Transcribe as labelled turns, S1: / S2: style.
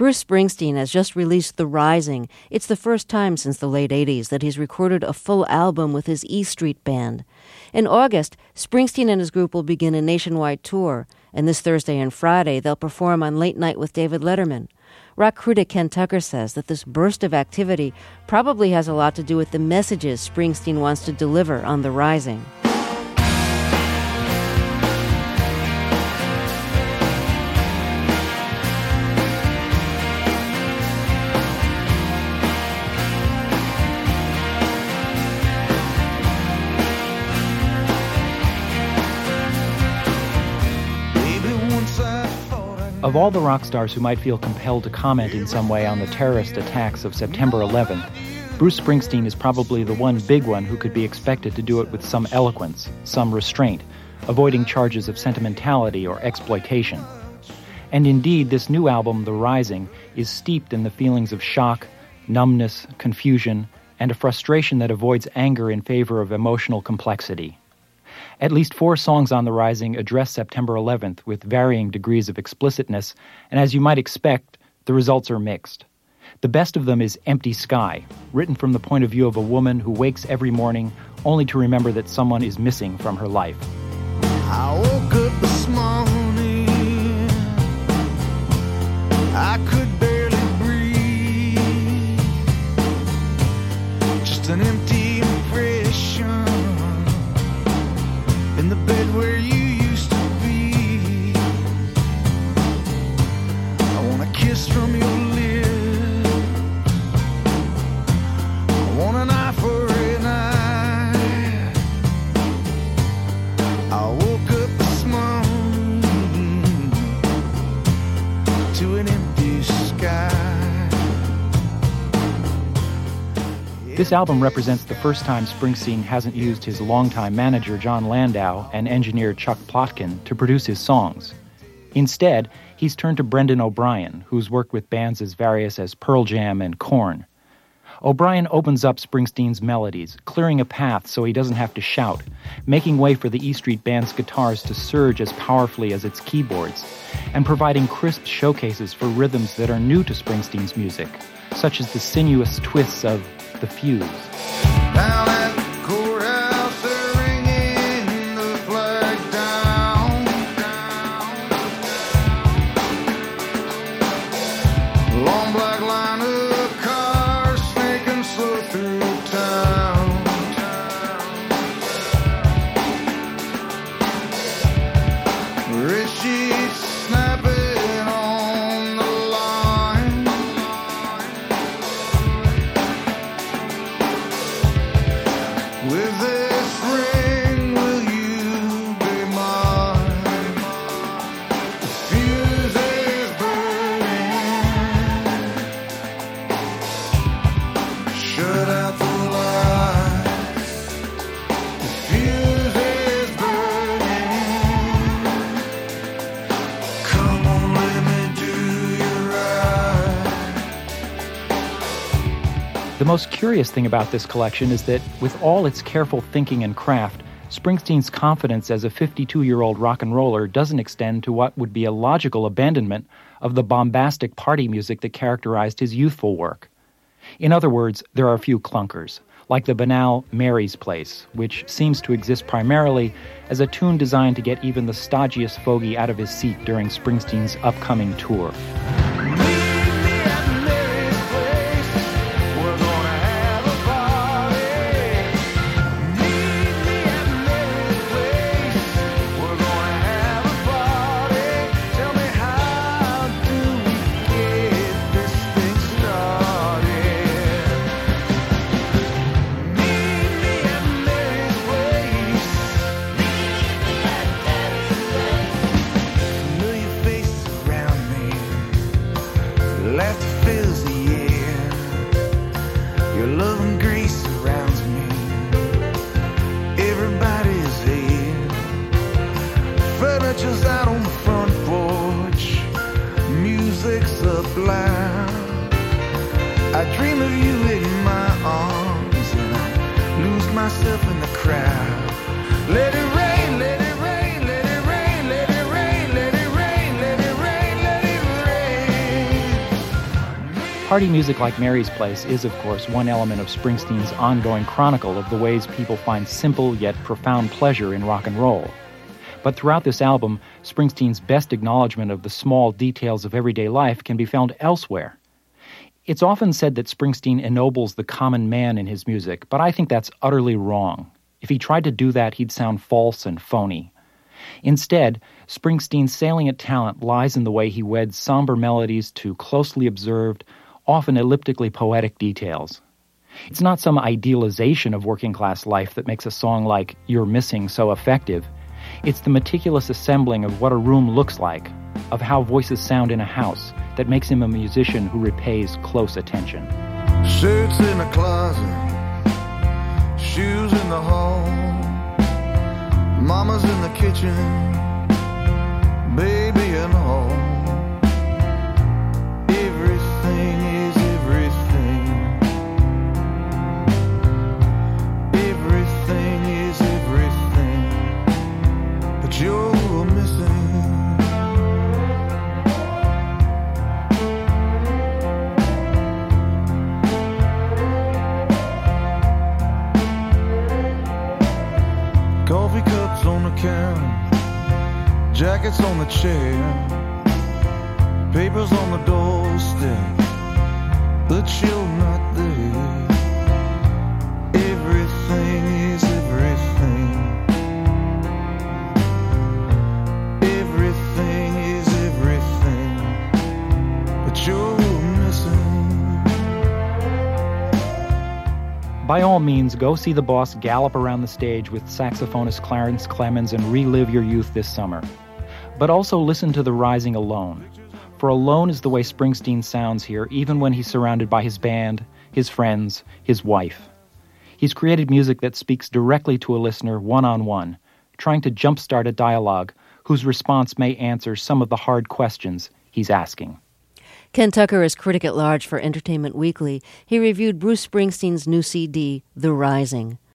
S1: Bruce Springsteen has just released The Rising. It's the first time since the late 80s that he's recorded a full album with his E Street Band. In August, Springsteen and his group will begin a nationwide tour, and this Thursday and Friday they'll perform on Late Night with David Letterman. Rock critic Ken Tucker says that this burst of activity probably has a lot to do with the messages Springsteen wants to deliver on The Rising.
S2: Of all the rock stars who might feel compelled to comment in some way on the terrorist attacks of September 11th, Bruce Springsteen is probably the one big one who could be expected to do it with some eloquence, some restraint, avoiding charges of sentimentality or exploitation. And indeed, this new album, The Rising, is steeped in the feelings of shock, numbness, confusion, and a frustration that avoids anger in favor of emotional complexity. At least 4 songs on The Rising address September 11th with varying degrees of explicitness, and as you might expect, the results are mixed. The best of them is Empty Sky, written from the point of view of a woman who wakes every morning only to remember that someone is missing from her life.
S3: I woke up this morning, I could barely breathe, just an empty impression in the bed where you used to be. I want a kiss from your lips, I want an eye for an eye. I woke up this morning to an empty sky.
S2: This album represents the first time Springsteen hasn't used his longtime manager Jon Landau and engineer Chuck Plotkin to produce his songs. Instead, he's turned to Brendan O'Brien, who's worked with bands as various as Pearl Jam and Korn. O'Brien opens up Springsteen's melodies, clearing a path so he doesn't have to shout, making way for the E Street Band's guitars to surge as powerfully as its keyboards, and providing crisp showcases for rhythms that are new to Springsteen's music, such as the sinuous twists of The Fuse.
S3: Down at the courthouse, they're ringing the flag down. Long black line of cars snaking slow through town. Red sheets snapping on the line. With this ring, will you be mine? The fuse is burning. Shut out the lights. The fuse is burning. Come on, let me do you right.
S2: The most curious thing about this collection is that, with all its careful thinking and craft, Springsteen's confidence as a 52-year-old rock and roller doesn't extend to what would be a logical abandonment of the bombastic party music that characterized his youthful work. In other words, there are a few clunkers, like the banal Mary's Place, which seems to exist primarily as a tune designed to get even the stodgiest fogey out of his seat during Springsteen's upcoming tour.
S3: Laughter fills the air. Your love and grace surrounds me. Everybody's here. Furniture's out on the front porch. Music's up loud. I dream of you in my arms, and I lose myself in the crowd. Let it rain, let it rain, let it rain, let it rain, let it rain, let it rain, let it rain.
S2: party music like Mary's Place is, of course, one element of Springsteen's ongoing chronicle of the ways people find simple yet profound pleasure in rock and roll. But throughout this album, Springsteen's best acknowledgement of the small details of everyday life can be found elsewhere. It's often said that Springsteen ennobles the common man in his music, but I think that's utterly wrong. If he tried to do that, he'd sound false and phony. Instead, Springsteen's salient talent lies in the way he weds somber melodies to closely observed, often elliptically poetic details. It's not some idealization of working-class life that makes a song like You're Missing so effective. It's the meticulous assembling of what a room looks like, of how voices sound in a house, that makes him a musician who repays close attention.
S3: Shirts in the closet, shoes in the hall, mama's in the kitchen, baby and all. Everything is everything. Everything is everything. But you're missing. Coffee cups on the counter, jackets on the chair, papers on the doorstep, but you're not there. Everything is everything. Everything is everything, but you're missing.
S2: By all means, go see the boss gallop around the stage with saxophonist Clarence Clemons and relive your youth this summer. But also listen to The Rising alone. For alone is the way Springsteen sounds here, even when he's surrounded by his band, his friends, his wife. He's created music that speaks directly to a listener one-on-one, trying to jumpstart a dialogue whose response may answer some of the hard questions he's asking.
S1: Ken Tucker is critic at large for Entertainment Weekly. He reviewed Bruce Springsteen's new CD, The Rising.